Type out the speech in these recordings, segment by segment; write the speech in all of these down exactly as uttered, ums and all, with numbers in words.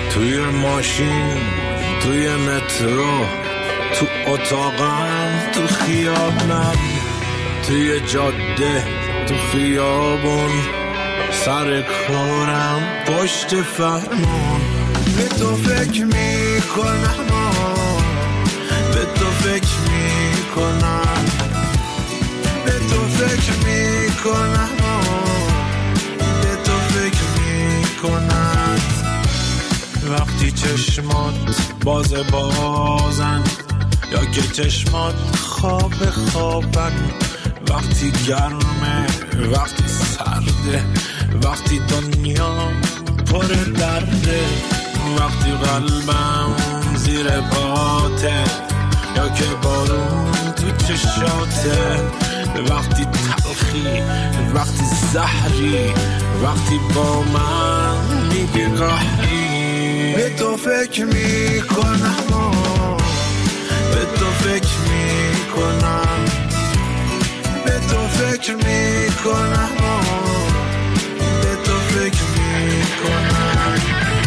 توی ماشین، توی مترو، تو اتاقم، تو خیابونم، توی جاده، تو خیابون، سر کارم، پشت فرمون. به تو فکر میکنم، به تو فکر میکنم، به تو فکر میکنم، به تو فکر میکنم. وقتی چشمات باز بازن یا که چشمات خواب خوابن، وقتی گرمه، وقتی سرده، وقتی دنیا پر درده، وقتی قلبم زیر پاته یا که بارون تو چشاته، وقتی تلخی، وقتی زهری، وقتی با من میگی قهری. به تو فکر میکنم، به تو فکر میکنم، به تو فکر میکنم، به تو فکر میکنم.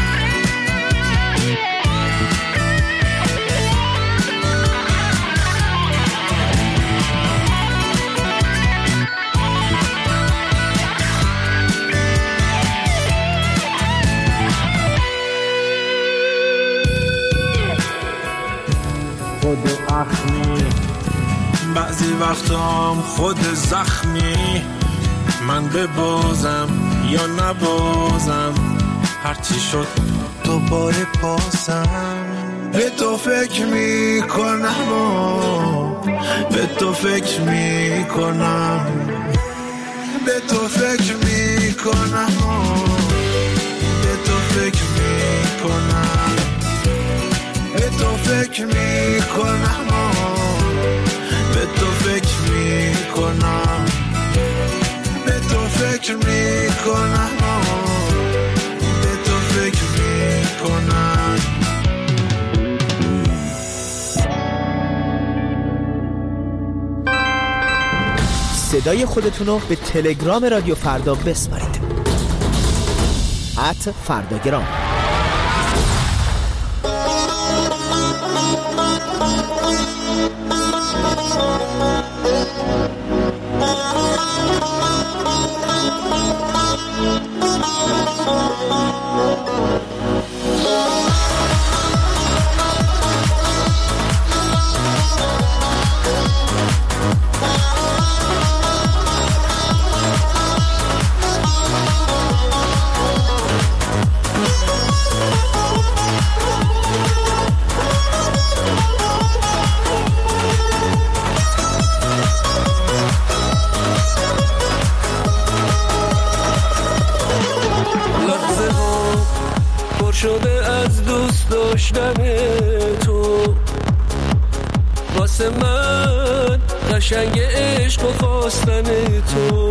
خود اخمی، بعضی وقتام خود زخمی، من ببازم یا نبازم، هرچی شد دوباره بازم. به تو فکر میکنم، به تو فکر میکنم، به تو فکر میکنم، به تو فکر میکنم، به تو فکر میکنم، به تو فکر میکنم، به تو فکر میکنم، به تو فکر میکنم. صدای خودتون رو به تلگرام رادیو فردا بسپارید. ات فرداگرام. شده از دوست داشتن تو، واسه من قشنگ عشق و خواستن تو.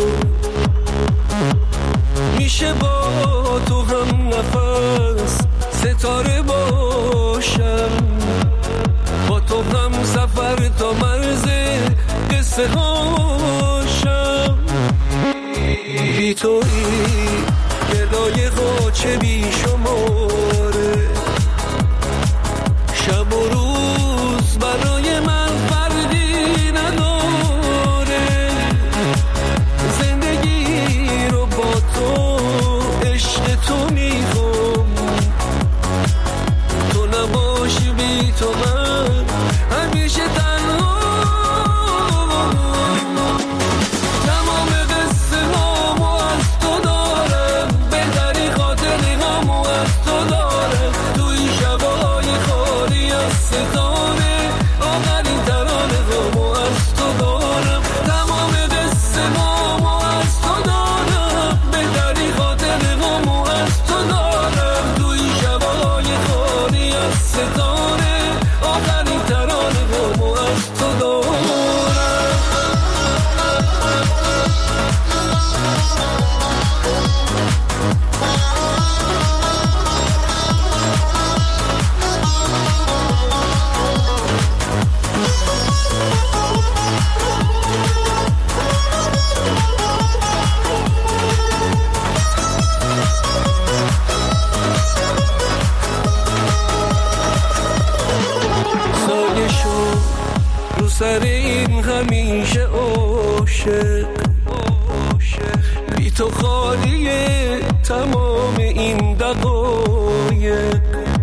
میشه با تو هم نفس ستاره باشم، با تو هم سفر تا مرز قصه هاشم. بی تویی گدای غاچه بی شماره، شب و روز برای من فردی نداره. زندگی رو با تو، عشق تو میخوام، تو نباشی بی تو من همیشه تنها. تمام قصه هامو از تو دارم، بهتری همیشه عاشق، بی تو خالیه تمام این دقایق.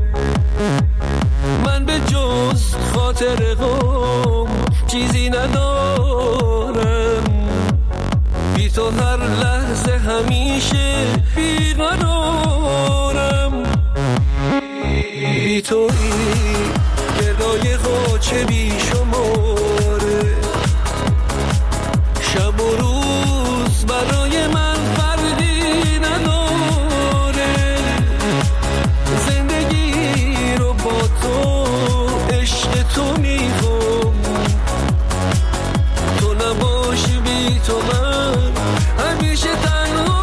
من به جز خاطر غم چیزی ندارم، بی تو هر لحظه همیشه بیقرارم. بی تو این گدای غاچه بی شماره، شب و روز برای من فرقی نداره. زندگی رو با تو عشق تو میخوام، تو نباشی بی تو من همیشه تنها.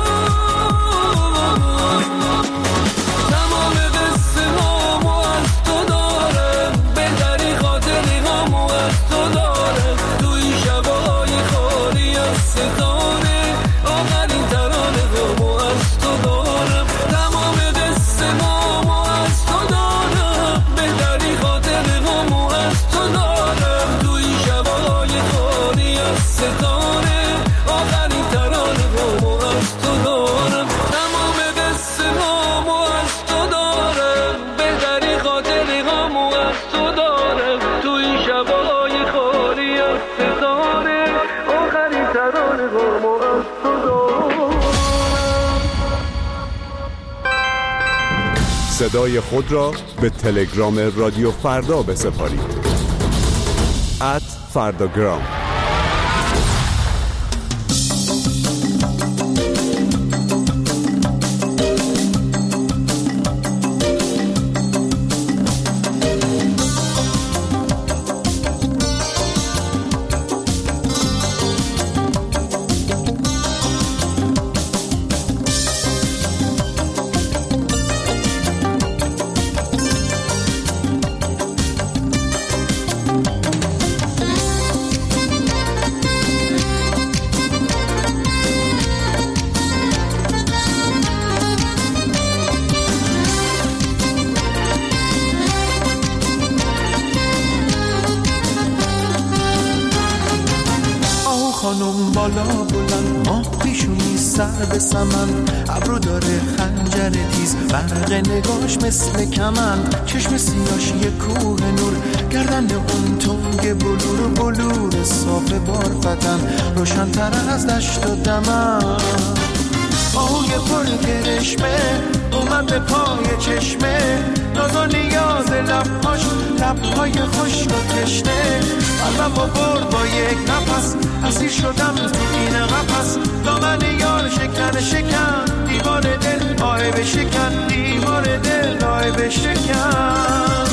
تمام قصه هامو از تو دارم، بهتری خاطری هامو از تو دارم. توی شبای خالی از ستاره، آخرین ترانه هامو از تو دارم. تمام قصه هامو از تو دارم، بهتری خاطری هامو از تو دارم. توی شبای خالی از ستاره، آخرین ترانه هامو از تو دارم. تمام قصه هامو از تو دارم، بهتری خاطری هامو از تو دارم. توی شبای خالی از ستاره، آخرین ترانه هامو از تو دارم. صدای خود را به تلگرام رادیو فردا بسپارید. ات فرداگرام. خانم بالا بلند، ماه پیشونی سر به سمن، ابرو داره خنجر تیز، برق نگاش مثل کمند، چشم سیاش یه کوه نور، گردن اون تنگ بلور بلور صاف بارفتن، روشن‌تر از دشت و دمن. آهوی پر کرشمه اومد به پای چشمه، ناز و نیاز لبهاش، لبهای خشک و تشنه. قلبم و برد با یک نفس، اسیر شدم تو این قفس. دامن یار شکن شکن، دیوار دل آه بشکن، دیوار دل آه بشکن.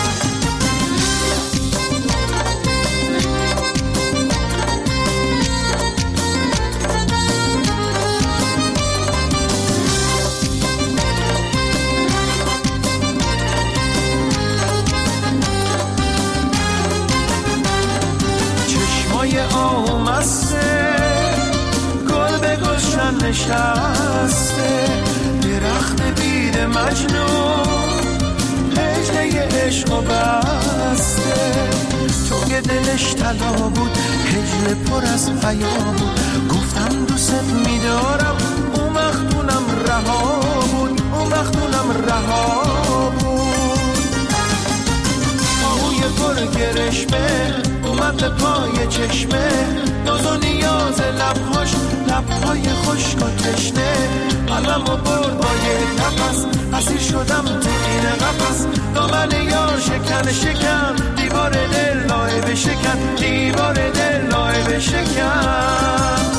آمسته گل به گلشن نشسته، درخت بید مجنون هجله عشق و بسته. تو که دلش طلا بود، هجله پر از حیا بود، گفتم دوست میدارم، اون وقتونم رها بود، اون وقتونم رها بود. آهوی پر گرشمه اومد به پای چشمه، ناز و نیاز لبهاش، لبهای خشک و تشنه. قلبم و برد با یک نفس، اسیر شدم تو این قفس. دامن یار شکن شکن، دیوار دل لایه بشکن، دیوار دل لایه بشکن.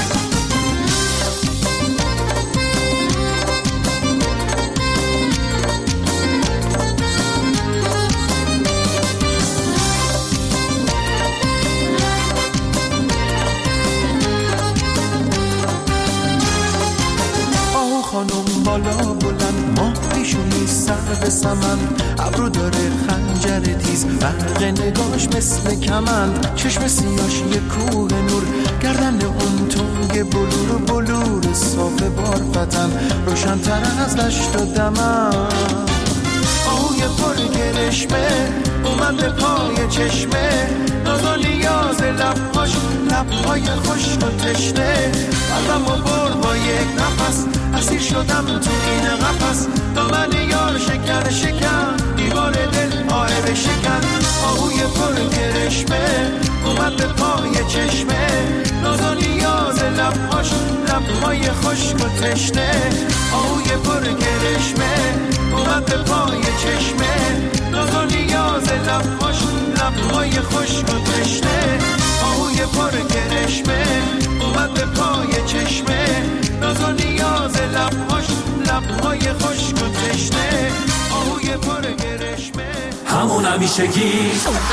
خانم بالا بلند، ماه پیشونی سر به سمن، ابرو داره خنجر تیز، برق نگاش مثل کمند، چشم سیاش یه کوه نور، گردن اون تنگ بلور بلور صاف بارفتن، روشن‌تر از دشت و دمن. آهوی پر گرشمه اومد به پای چشمه، ناز و نیاز لبهاش، لبهای خشک و تشنه قلبم و بر با یک نفس اسیر شدم تو این قفس دامن یار شکن شکن دیوار دل آهه شکن آهوی پر کرشمه اومد به پای چشمه نازا نیاز لبهاش لبهای خشک و تشنه آهوی پر کرشمه اومد به پای چشمه نازا نیاز لبهاش لبهای خشک و تشنه آهوی پر کرشمه اومد به پای چشمه نازا نیاز لبهاش لبهای خشک و تشنه آهوی پر کرشمه همون همیشگی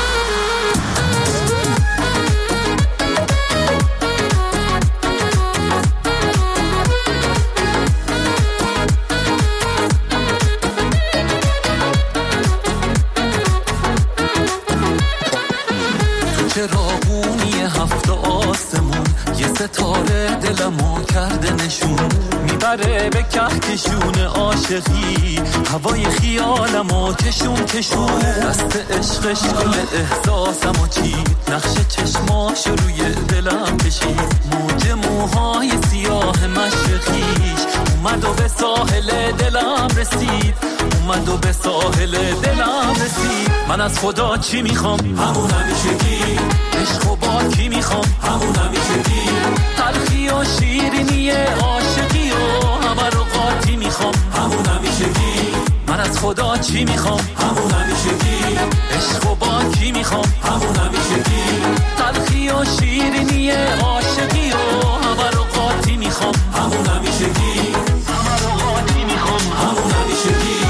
چراغونی هفت آسمون یه ستاره دلمو کرده نشون میبره به کهکشون عاشقی هوای خیالمو کشون کشون دست عشقش گل احساسمو چید نقش چشماش روی دلم کشید موج موهای سیاه مشرقیش اومد و به ساحل دلم رسید اومد و به ساحل دلم رسید من از خدا چی میخوام همون همیشگی عشق و با کی میخوام همون همیشگی تلخی و شیرینی عاشقی و همه رو قاطی میخوام همون همیشگی من از خدا چی میخوام همون همیشگی عشق و با کی میخوام همون همیشگی تلخی و شیرینی عاشقی و همه رو قاطی میخوام همون همیشگی همه رو قاطی میخوام همون همیشگی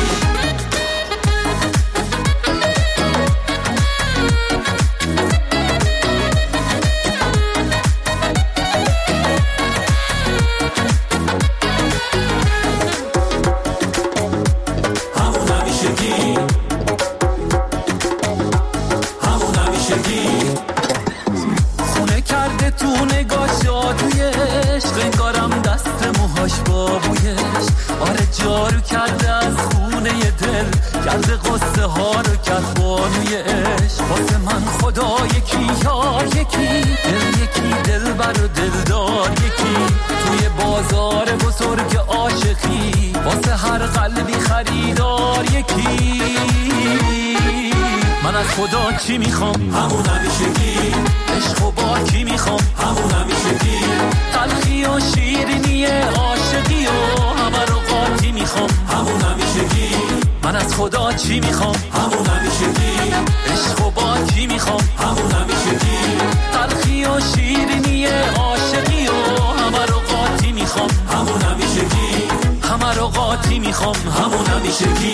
کرده قصه ها رو کرد بانوی عشق واسه من خدا یکی یار یکی دل یکی دل بر و دلدار یکی توی بازار بزرگ عاشقی واسه هر قلبی خریدار یکی من از خدا چی میخوام همون همیشگی عشق و با کی میخوام همون همیشگی تلخی و شیرینی عاشقی و همه رو قاطی میخوام همون همیشگی من از خدا چی میخوام همون همیشگی عشق و با کی میخوام همون همیشگی تلخی و شیرینی عاشقی و همه رو قاطی میخوام همون همیشگی همه رو قاطی میخوام همون همیشگی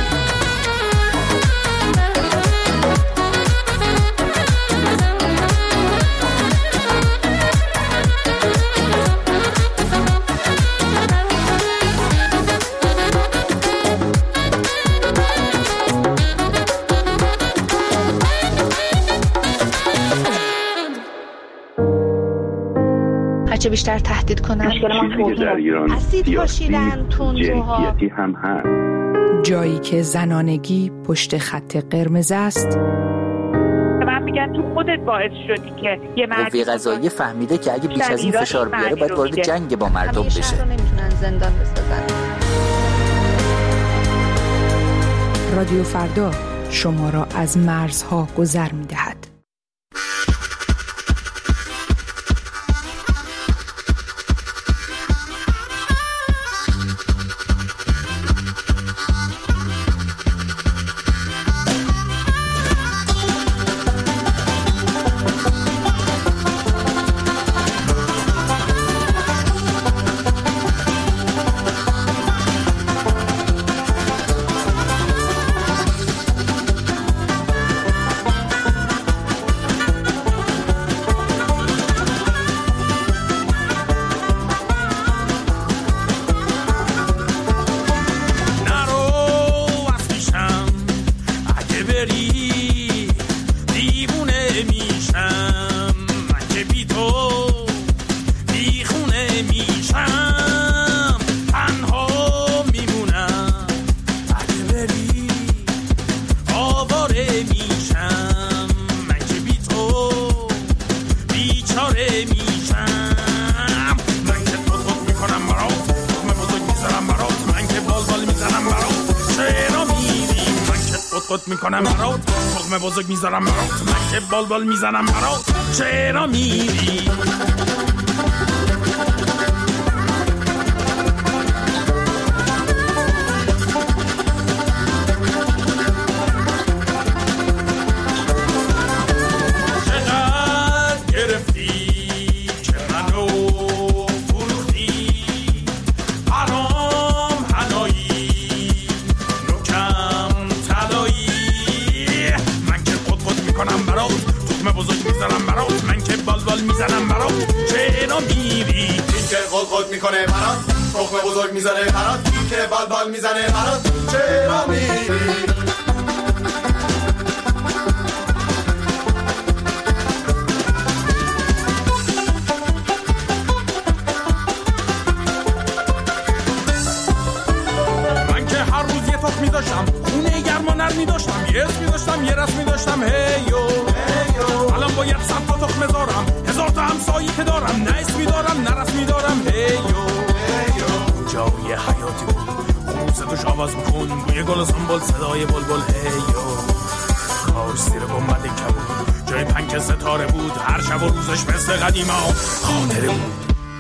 چه بیشتر تهدید کنن چیزی که در ایران اسید پاشیدن تندروها هم هست جایی که زنانگی پشت خط قرمز است. من میگن تو خودت باعث شدی که یه مرد قوه قضاییه فهمیده که اگه بیش از این فشار بیاره باید وارد جنگ با مردم بشه. شهر رو نمیتونن زندان بسازن. رادیو فردا شما را از مرزها گذر میدهد. قط قط میکنم برات، تخم بزرگ میذارم برات، من که بال بال میزنم برات، چرا میری؟ قد میکنه برات، تخم بزرگ میزنه برات، که بال بال میزنه برات، چرا میری؟ من که هر روز یه تخم میداشتم، خونه گرم و نرم میداشتم، یه اسم میداشتم، یه رسم میداشتم، هیو الان باید صد تا تخم بذارم، هزار تا همسایی که دارم، نه اسمی دارم نه رسمی دارم، هیو اونجا یه حیاتی بود، خوب صداش آواز میکن، بوی گل و سنبول، صدای بلبل، هیو کاش زیر گنبد کبود جای پنک ستاره بود، هر شب و روزش مثل قدیما خاطره بود.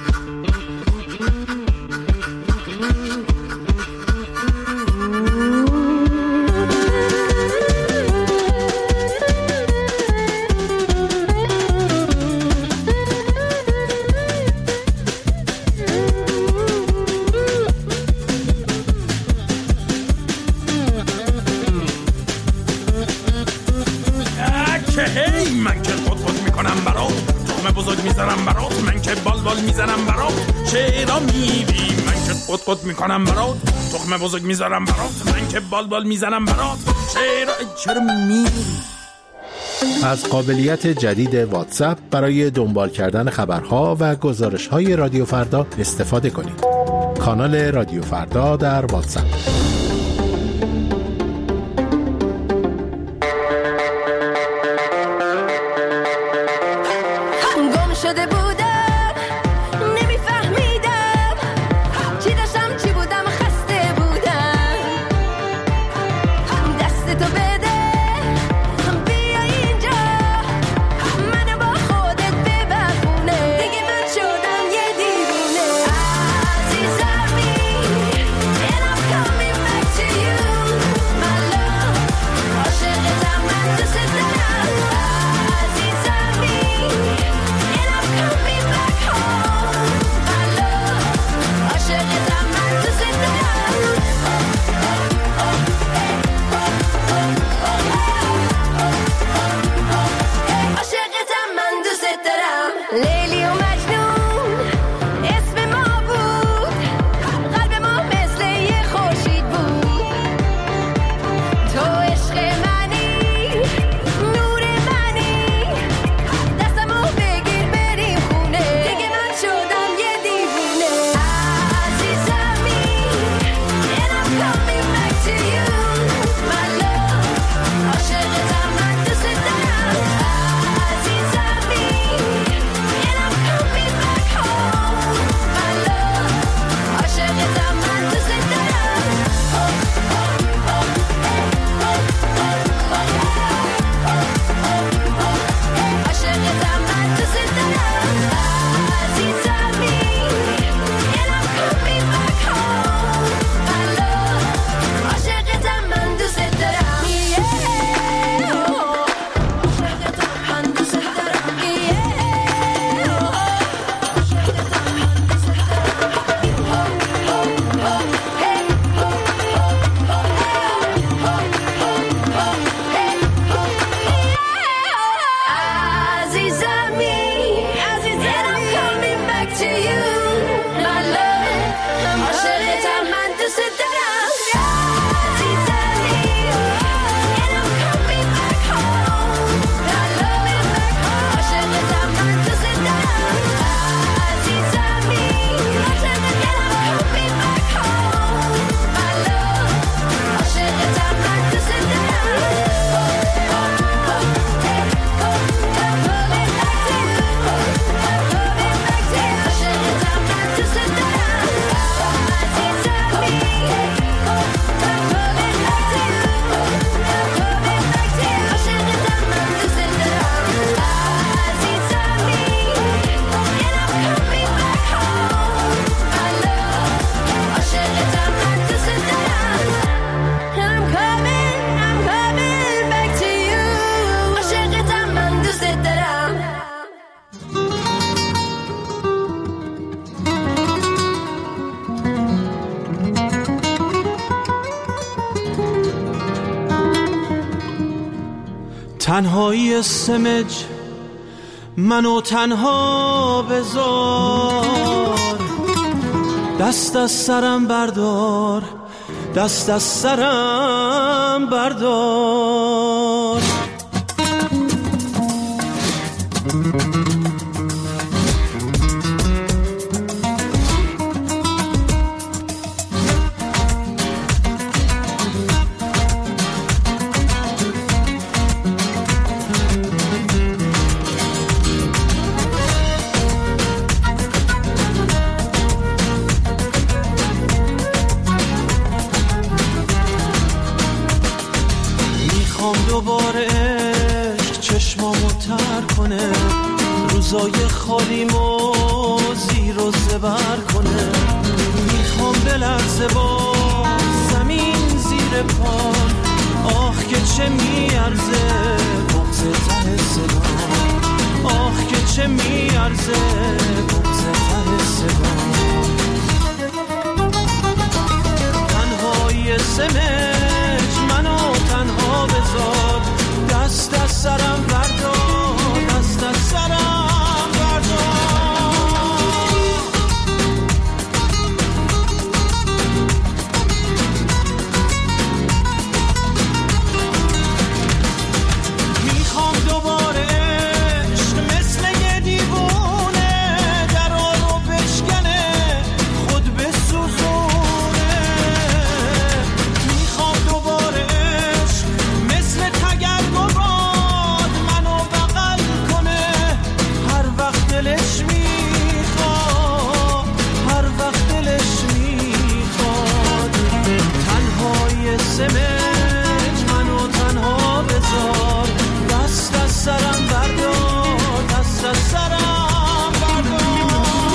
من که قط قط میکنم برات، تخم بزرگ میذارم برات، من که بال بال میزنم برات، چرا میری؟ من که قط قط میکنم برات، تخم بزرگ میذارم برات، من که بال بال میزنم برات، چرا چرا میری؟ از قابلیت جدید واتساپ برای دنبال کردن خبرها و گزارش‌های رادیو فردا استفاده کنید. کانال رادیو فردا در واتساپ. شده بودم نمیفهمیدم چی داشتم چی بودم، خسته بودم، دست تو بده بیا اینجا منو با خودت ببرونه، دیگه من شدم یه دیوونه عزیزمی and I'm coming تنهایی سمج منو تنها بذار، دست از سرم بردار، دست از سرم بردار. دوباره عشق چشمامو تر کنه، روزای خالیمو زیر و زبر کنه. میخوام بلرزه با زمین زیر پام، آخ که چه میارزه بغض ته صدام، آخ که چه میارزه بغض ته صدام. تنهایی سمج منو تنها بذار، دست از سرم بردار، دست از سرم بردار. میخوام دوباره عشق مثل یه دیوونه درا رو بشکنه، خود بسوزونه. میخوام دوباره عشق مثل تگرگ و باد منو بغل کنه، هر وقت دلش میخواد، هر وقت دلش میخواد. تنهای سمج منو تنها بذار، دست از سرم بردار، دست از سرم بردار.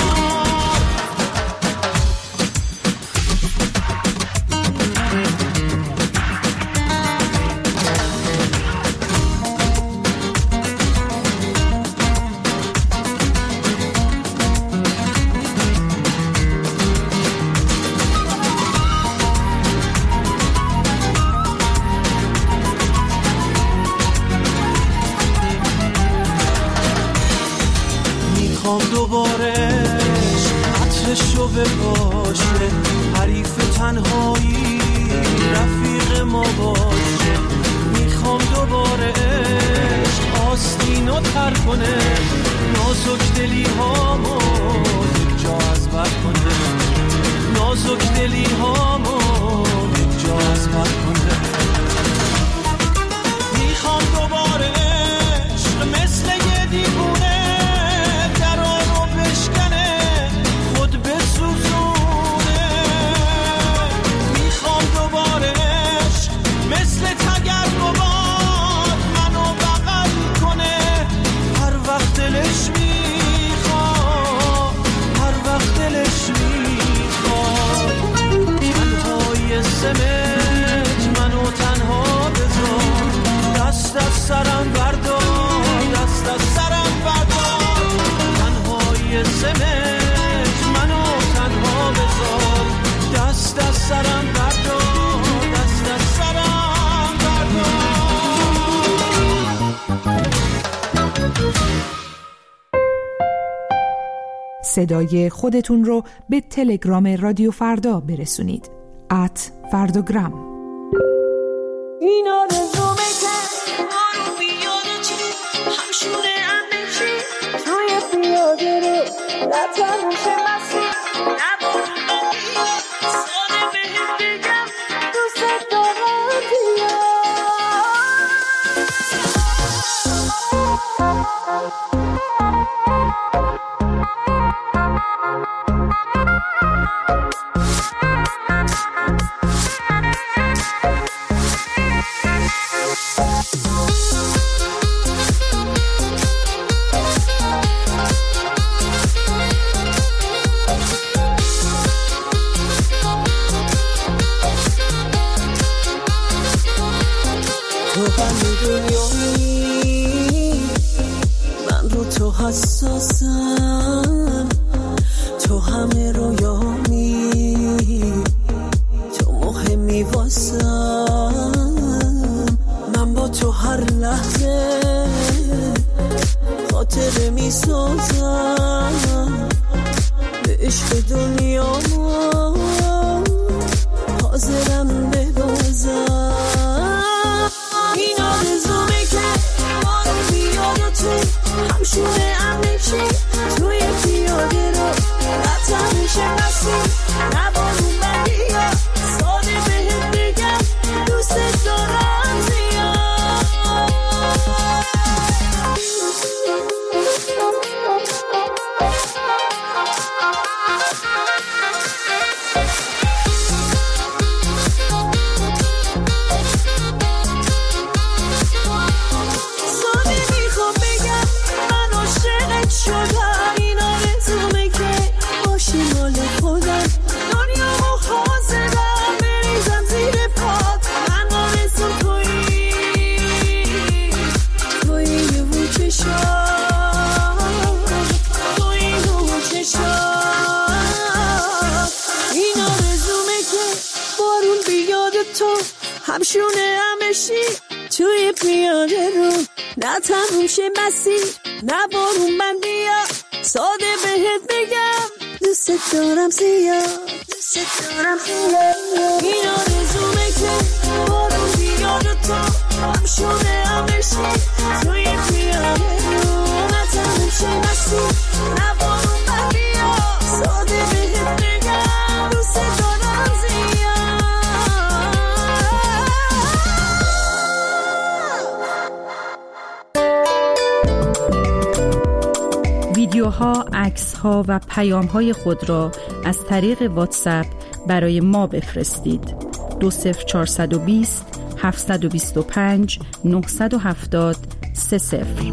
میخوام دوباره عطرشو بپاشه، حریف تنهایی رفیق ما باشه. میخوام دوباره عشق آستینو تر کنه، نازک دلی هامو یک جا از بر کنه، نازک دلی هامو یک جا از بر کنه. میخوام دوباره عشق مثل یه دیوونه درا رو بشکنه، خود بسوزونه. میخوام دوباره عشق مثل تگرگ و باد منو بغل کنه، هر وقت دلش میخواد، هر وقت دلش میخواد. تنهای سمج منو تنها بذار، دست از سرم بردار، دست از سرم بردار. تنهای سمج منو تنها بذار، دست از سرم بردار، دست از سرم بردار. صدای خودتون رو به تلگرام رادیو فردا برسونید. ات فرداگرام. این آرزومه که ما رو بیاد چی همشونه همه توی پیاده رو نتنوش مسیر نبارم ساده بهم بگم دوست دارم بیا. حساسم، تو همه رویامی، تو مهمی واسم، من با تو هر لحظه خاطره می سازم به عشق دنیا حاضرم ببازم. این آرزومه که بارون بیاد و تو همشونه هم بشی توی پیاده رو قطع میشه مسیر نه بارون من بیا ساده بهت بگم دوست دارم زیاد. همشونه همشی توی پیاده رو نه تموم شه مسیر نه بارون من بیا ساده بهت بگم دوست دارم زیاد دوست دارم زیاد. این آرزومه که بارون بیاد و تو همشونه همشی توی پیاده رو نه تموم شه مسیر نه بارون من بیا ساده بهت بگم دوست دارم زیاد. ویدیوها، عکس‌ها و پیام‌های خود را از طریق واتساپ برای ما بفرستید. دو صفر چهارصد و بیست هفتصد و بیست و پنج نهصد و هفتاد سه صفر.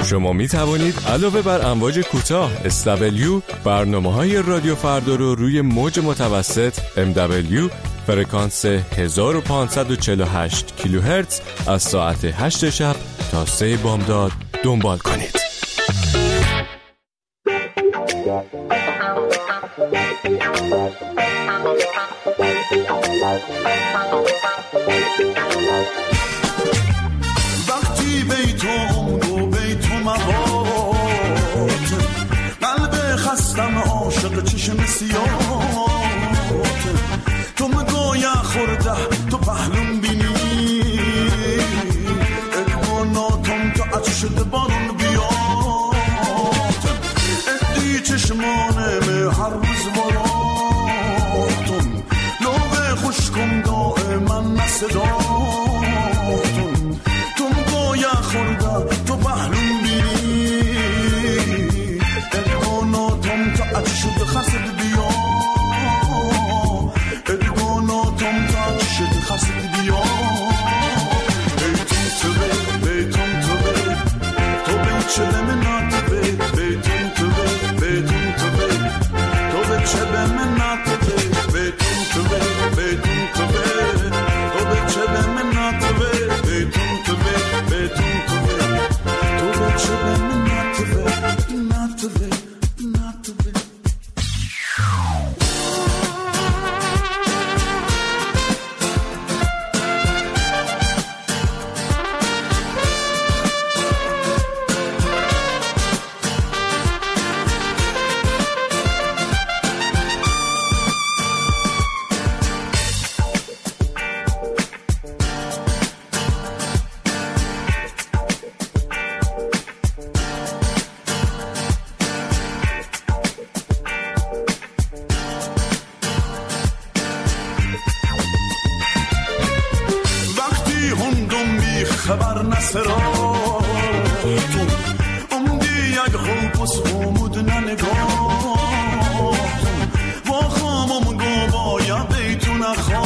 شما می توانید علاوه بر امواج کوتاه اس دبلیو برنامه‌های رادیو فردا رو روی موج متوسط ام دبلیو فرکانس هزار و پانصد و چهل و هشت کیلوهرتز از ساعت هشت شب تا سه بامداد دنبال کنید. وقتی بیتم دو بیتم مواد قلب خستم عاشق چشم سیاد تو مگویا خورده تو پهلوم بینی اگماناتم تو عطشد بارون بیاد ادی چشمانم هر روز مراتم لوغ خوشکم دائما نصداتم تو مگویا خورده تو پهلوم بینی اگماناتم تو عطشد خسد بیاد ادگاناتم تا شد خسد بیا بیتون تو بی بیتون تو بی تو بی چه من نات بی بیتون تو بی بیتون تو بی تو بی چه من نات بی بیتون تو بی بیتون تو بی تو بی چه من نات بی بیتون تو بی بیتون تو بی تو بی چه من نات بی نات بی نات بی خبر نسراتون امدی یک خوب از خومود ننگاتون با خامم گو باید بیتون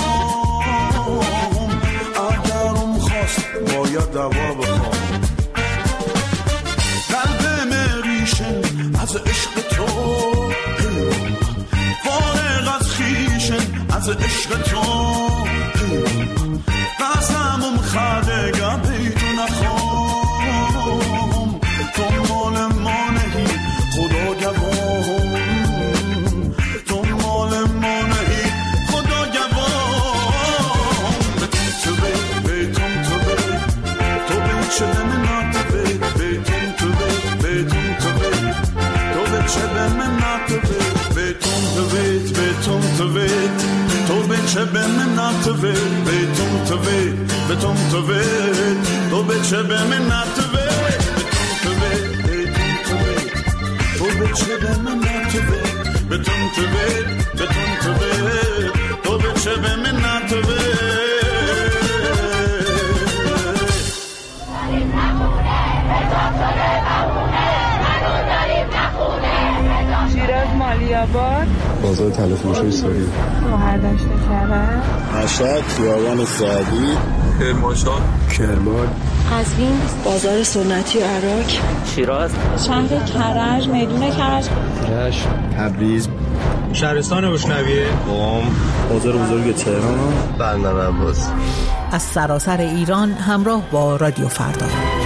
اخوام اگرم خواست باید دوا بخوام قلب مریشن از عشق تو فارغ از خیشن از عشق تو قسمم خدگه بیتون اخوام تو مال ما نهی خدا گوام تو مال ما نهی خدا گوام بیتون تو بی بیتون تو بی تو بی چه بمنات بی بیتون تو بی بیتون تو بی تو بی چه بمنات بی بیتون تو بی بیتون تو بی تو به چه به من نتوه بیتون توه بیتون توه تو به چه به من نتوه بیتون توه تو به چه به من نتوه بیتون توه بیتون توه تو به چه به من نتوه شیراز مالیاباد بازار تلفروشی ساری مهردشت کرد مشهد خیابان سعدی کرمانشاه کرمان قزوین بازار سنتی عراق شیراز شهر کرج میدون کرج رشت تبریز شهرستان بشنویه قم بازار بزرگ تهران بندر عباس از سراسر ایران همراه با رادیو فردا.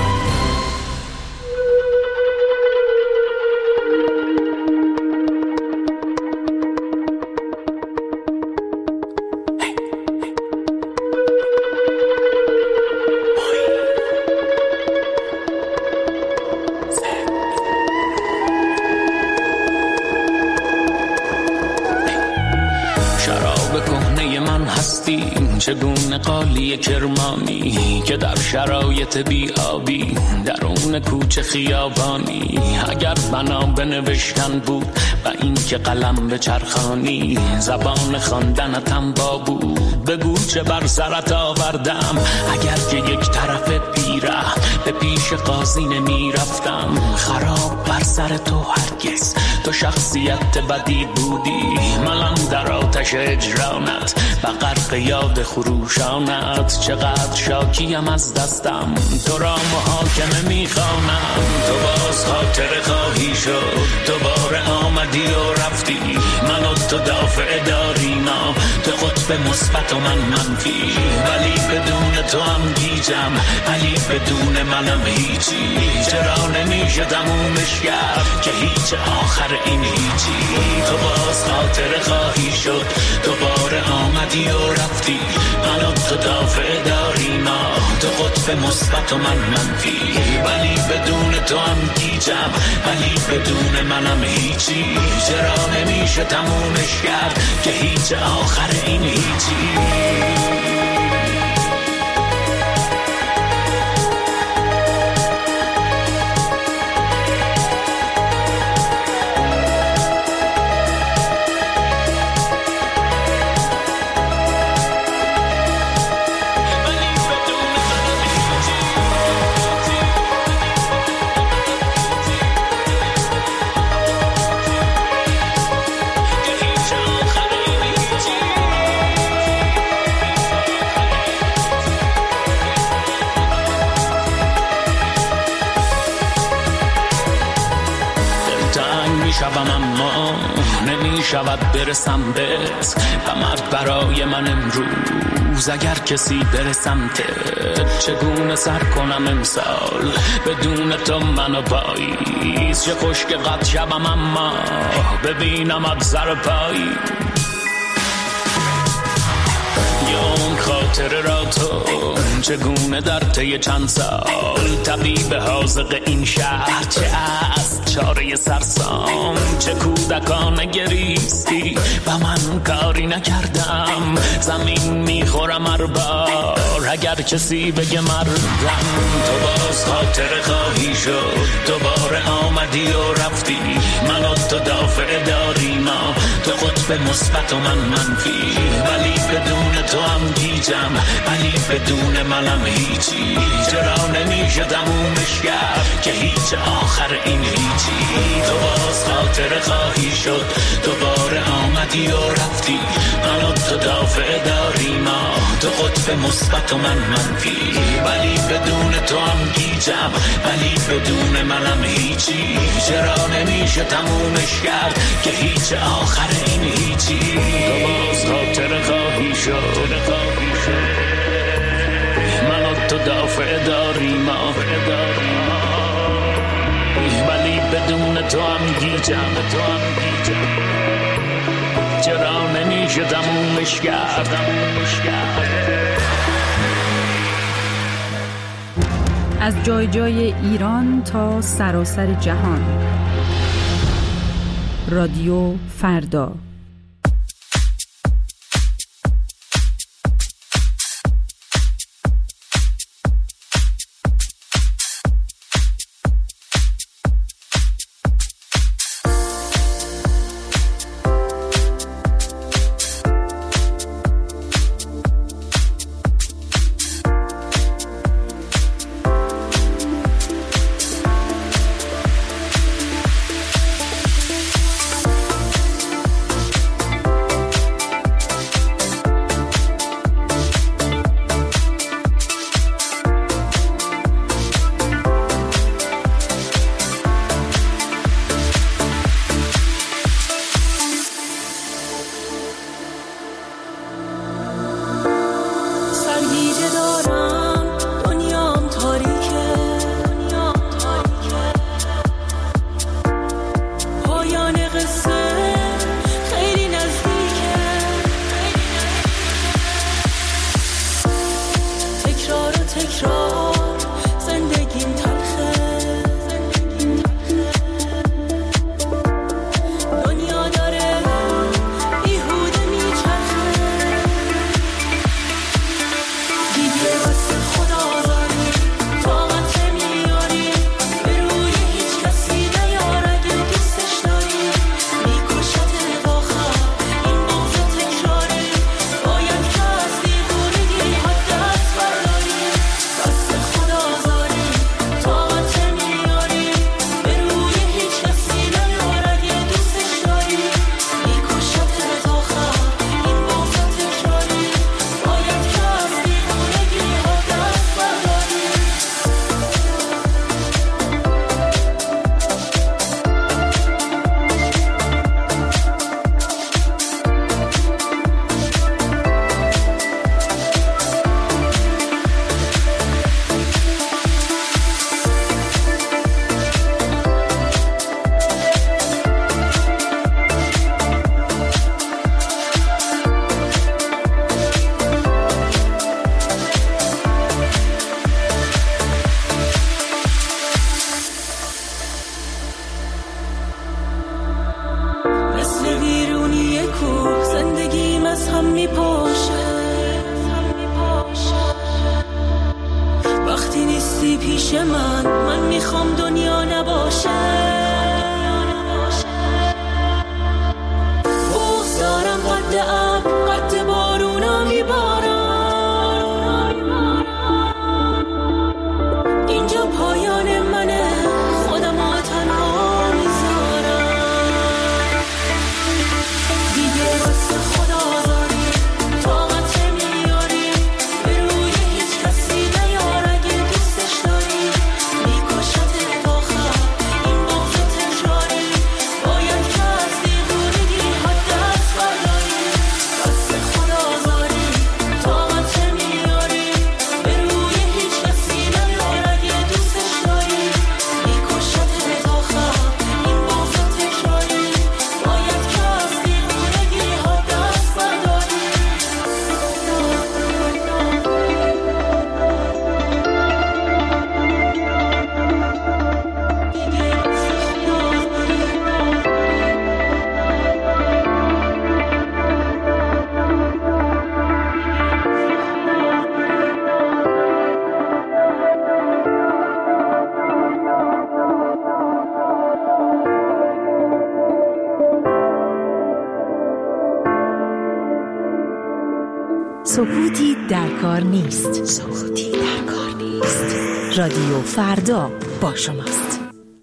چگونه قالی کرمانی که در شرایط بیابی درون کوچه خیابانی اگر بنا بنوشتن بود و این که قلم به چرخانی زبان خواندنتم با بود بگو چه بر سرت آوردم اگر که یک طرف پیره به پیش قاضی بازی نمی رفتم خراب بر سر تو هرگز. تو شخصیت بدی بودی، منم در آتش اجرانت و غرق یاد خروشانت. چقدر شاکیم از دستم، تو را محاکمه میخوانم. تو باز خاطر خواهی شد، دوباره آمدی و رفتی. من و تو دافع داریم، تو قطب مثبت و من منفی. ولی بدون تو هم گیجم، ولی بدون منم هیچی. چرا نمیشه تمومش کرد که هیچ آخر این هیچی. تو باز خاطر خواهی شد، دوباره آمدی و رفتی. من و تو دافع داریم، تو قطب مثبت و من منفی. ولی بدون تو هم گیجم، ولی بدون منم هیچی. چرا نمیشه تمومش کرد که هیچ آخر این هیچی. شبم اما نمی شود برسم بهت و مرد برای من امروز. اگر کسی برسمت چگونه سر کنم امسال بدون تو منو پاییز. چه خوش که قد شبم اما ببینم ات سر پایی. اون خاطره را تو چگونه در طی چند سال طبیب حاذق این شهر. چه از چاره سرسام، چه کودکانه گریستی و من کاری نکردم. زمین میخورم هر بار اگر کسی بگه مردم. تو باز خاطره خواهی شد، دوباره آمدی و رفتی. من و تو دافع داریم، تو قطب مثبت و من منفی. ولی بدون تو هم گیجم، ولی بدون منم هیچی. چرا نمیشه تمومش کرد که هیچ آخر این هیچی. تو باز خاطره خواهی شد، دوباره آمدی و رفتی. من و تو دافع داریم، تو قطب مثبت و من منفی. ولی بدون تو هم گیجم، ولی بدون منم هیچی. چرا نمیشه تمومش کرد که هیچ آخر این هیچی. تو باز خاطره خواهی شد، من و تو دافع داریم، ولی بدون تو هم گیجم. چرا نمیشه تمومش کرد. از جای جای ایران تا سراسر جهان، رادیو فردا. نیستی پیش من، من میخوام دنیا نباشه. بغض دارم قد ابر، قد بارونا میبارم. اینجا پایان منه، خودم ها تنها میذارم. دیگه بس خدا داری، طاقت نمیاری، به روی هیچ کسی نیار اگه دوستش داری. میکشت اتاخم این بغض تکراری، باید که از دیوونگی حد دست برداری. بس خدا داری، طاقت نمیاری، به روی هیچ کسی نیار اگه دوستش داری. میکشت اتاخم این بغض تکراری، باید که از دیوونگی حد دست برداری. سکوتی در کار نیست. سکوتی در کار نیست. رادیو فردا با شماست.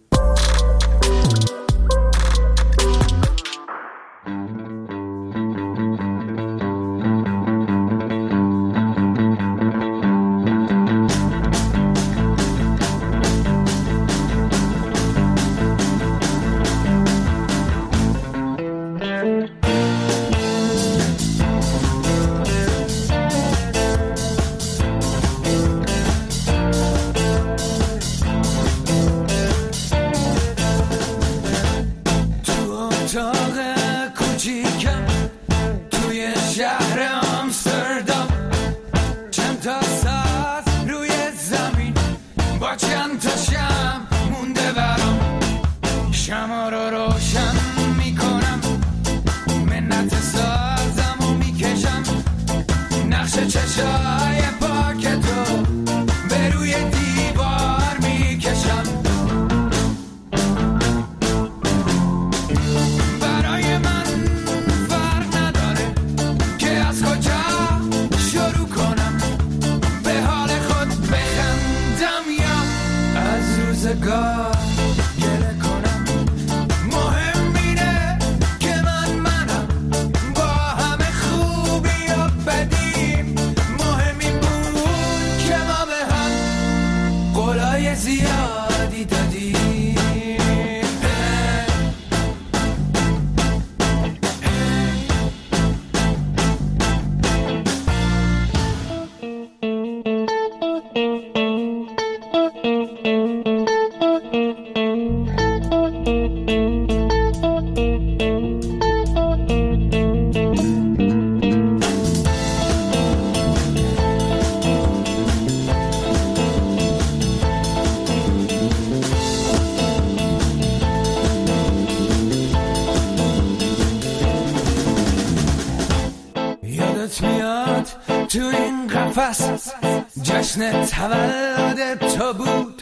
جشن تولد تو بود،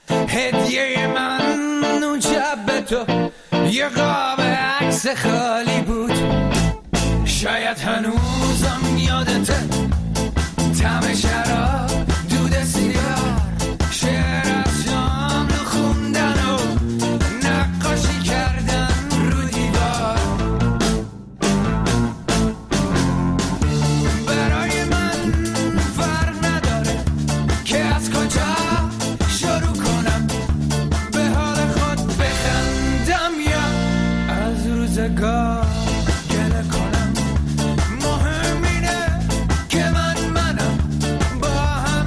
هدیه من اون شب به تو یه قاب عکس خالی بود. شاید هنوزم یادته طعم شراب، دود سیگار، شعر از شام رو خوندن و نقاشی کردن رو دیوار. برای من فرق نداره که از کجا شروع کنم، به حال خود بخندم یا از روزگار گله کنم. مهم اینه که من منم، با هم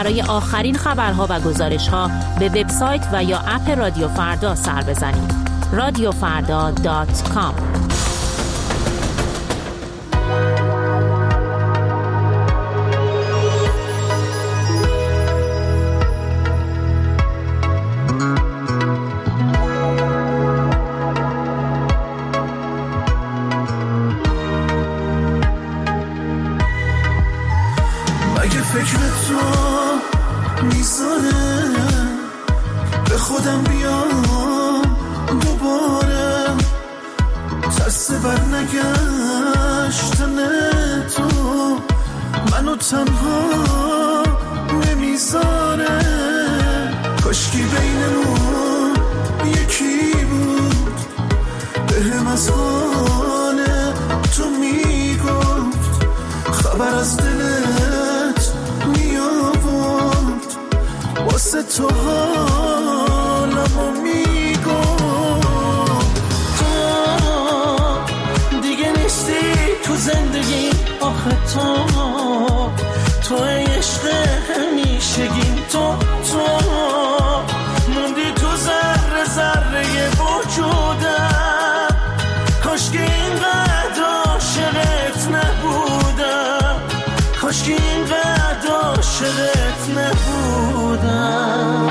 برای آخرین خبرها و گزارش‌ها به وبسایت و یا اپ رادیو فردا سر بزنید. رادیو فردا دات کام. فکر تو میذاره به خودم بیام دوباره، ترس بر نگشتن تو منو تنها نمیذاره. کاشکی بینمون یکی بود بهم از حال تو میگفت، خبر از دلت میابود واسه تو حالمو میگفت. تو دیگه نیستی تو زندگی، آخه تو تو عشق همیشگیم، تو تو موندی تو ذره ذره وجودم. کاشکی اینقدر عاشقت نبودم، کاشکی اینقدر عاشقت نبودم.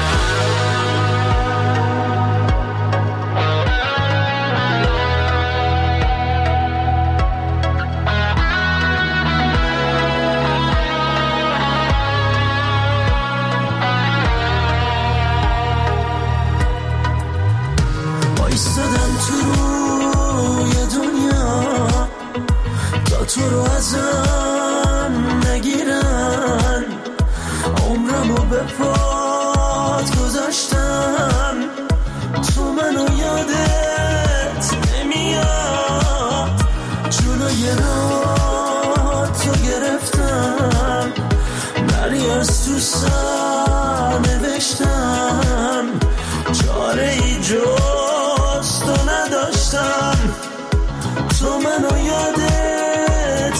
ایستادم تو روی دنیا تا تو رو ازم نگیرن، عمرمو به پات گذاشتم، تو منو یادت نمیاد. جلوی راه تو گرفتم، نری از تو سر نوشتم، چاره ای جز تو نداشتم، تو منو یادت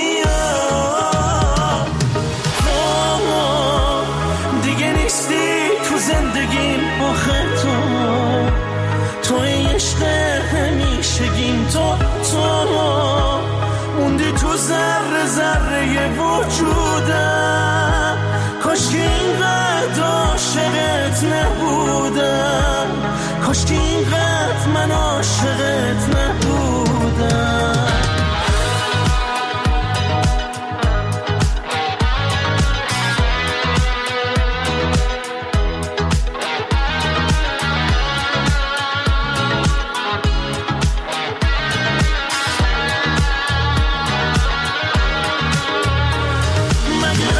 نمیاد. دیگه نیستی تو زندگیم، آخه تو تو عشق همیشگیم، تو تو موندی تو ذره ذره وجودم. کاشکی اینقدر عاشقت نبودم، کاشکی اینقدر من عاشقت نبودم. مگه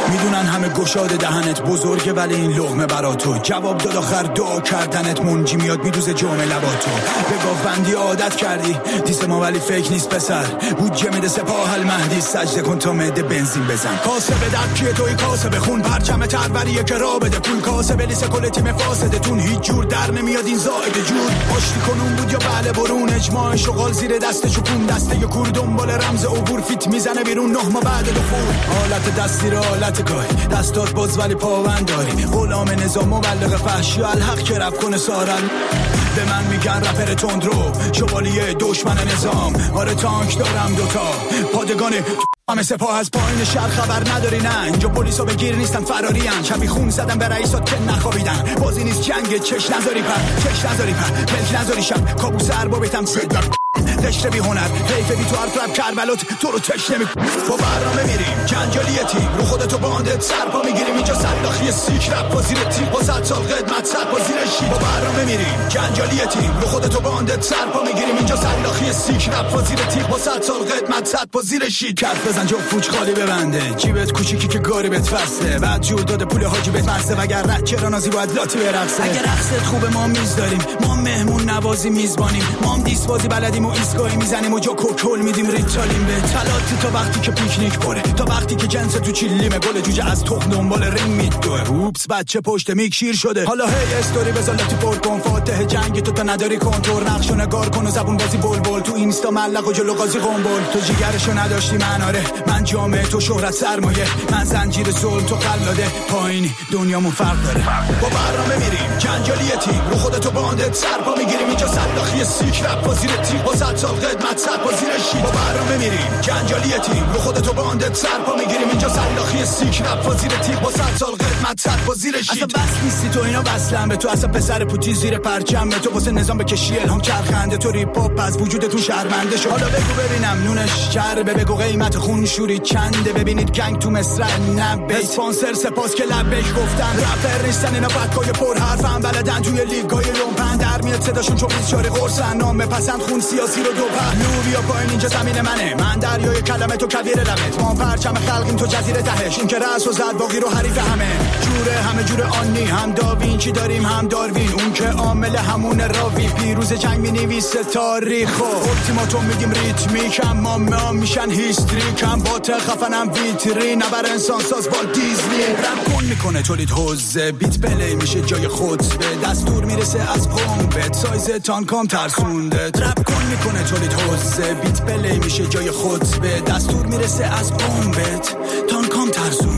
میدونن همه گشاده دهنت بزرگه ولی این لقمه برا تو. جواب داد آخر دعا کردنت منجی میاد میدوزه جامعه لباتو. به گاوبندی عادت کردی دیس ما ولی فیک نیست پسر. بودجه میده سپاه المهدی سجده کن تا مده بنزین بزن. کاسه به دکیه توی کاسه بخون پرچم تروریه که را بده پول. کاسه به لیسه کل تیم فاسده تون هیچ جور در نمیاد این زائد جور. پشتی کنون بود یا بله برون اجماع شغال زیر دست چکون. دسته ی کور دنبال رمز عبور فیت میزنه بیرون نه ما بعد دخول. حالت دستی را حالت گاهی دستات باز ولی پاوند داری. غلام نظام مبلغ فحشی الحق که رب کنه سارن. به من میگن رپر تندرو شوالیه دشمن نظام. آره تانک دارم دوتا پادگان همه سپاه از پایین شهر خبر نداری. نه اینجا پلیسا بگیر نیستن فراری ان. شبی خون زدن به رئیسات که نخوابیدن. بازی نیست جنگ چش نذاری پر چش نذاری پر ملک نذاری شب کابوس اربابتم صدر قشر بی هنر حیف بی تو حرف رب کربلات تو رو تش نمی. با برنامه میریم جنجالی تیم رو خودتو باندت سرپا میگیریم. اینجا سلاخی سیک رب با زیر تیم با صد سال قدمت صد با زیر شی. با برنامه میریم جنجالی تیم رو خودتو باندت سرپا میگیریم. اینجا سلاخی سیک رب با زیر تیم با صد سال قدمت صد با زیر شی. کف بزن جو فوج خالی ببنده جیبت کوچیکی که گاری بهت فسته. بعد جو داده پول حاجی بهت مسته وگر رد چرا نازی باید لاتی برقصه. اگه رقصت خوبه ما میز داریم ما مهمون نوازی میزبانیم. ما هم دیس بازی بلدیم و ایستگاهی میزنیم و جا کوکل میدیم ریتالیم به تلاتی. تا وقتی که پیکنیک پره تا وقتی که جنس تو چیلیمه. گل جوجه از تخم دنبال رینگ میدوه. اوپس بچه پشت میک شیر شده. حالا هی استوری بذار لاتی پر کن. فاتح جنگ تو تا نداری کنترل. نقشو نگار کن و زبون بازی بلبل. تو اینستا ملق و جلو قاضی قنبل. تو جیگرشو نداشتی من آره. من جامعه تو شهرت سرمایه. من زنجیر ظلم تو قلاده. پایینی دنیامون فرق داره. با برنامه میریم جنجالی تیم رو خودتو باندت سرپا میگیریم. اینجا سلاخی سیک رپ با زیر تیم با صد سال قدمت صد با زیر شی. با برنامه میریم جنجالی تیم رو خودتو باندت سرپا میگیریم. اینجا سلاخی سیک رپ با زیر تیم با صد سال قدمت صد با زیر شی. اصلا بس نیستی تو اینا وصلن به تو. اصلا پسر پوتی زیر پرچم به تو. واسه نظام بکشی الهام چرخنده تو. ریپ هاپ از وجودتون شرمنده شد. حالا بگو ببینم نونش چربه. بگو قیمت خون شوری چنده. ببینید گنگ تو مصر نبه. اسپانسر سپاس که لبش گفتن. رپر نیستن اینا فکای پر حرفن. بلدن توی لیگای لومپن در میاد صداشون چون بیچاره قرصن. نام پسند خون سیاسی رو دو پهلو. بیا پایین اینجا زمین منه. من دریای کلمه تو کویر لبت. ما پرچم خلقیم تو جزیره تهش. اون که رأس و زد باقی رو حریف همه جوره. همه جوره آنی هم داوینچی داریم هم داروین. اون که عامل همون راوی پیروز جنگ مینویسه تاریخو. التیماتوم میگیم ریتمیک اما ما میشن هیستریک. هم باطل خفنم ویترین. نبر انسان ساز با دیزنی. رپ کن میکنه تولید حوزه. بیت پلی میشه جای خطبه. دستور میرسه از قومبت. سایز تانکام ترسونده. رپ کن میکنه تولید حوزه. بیت پلی میشه جای خطبه. دستور میرسه از قومبت. تانکام ترسونده.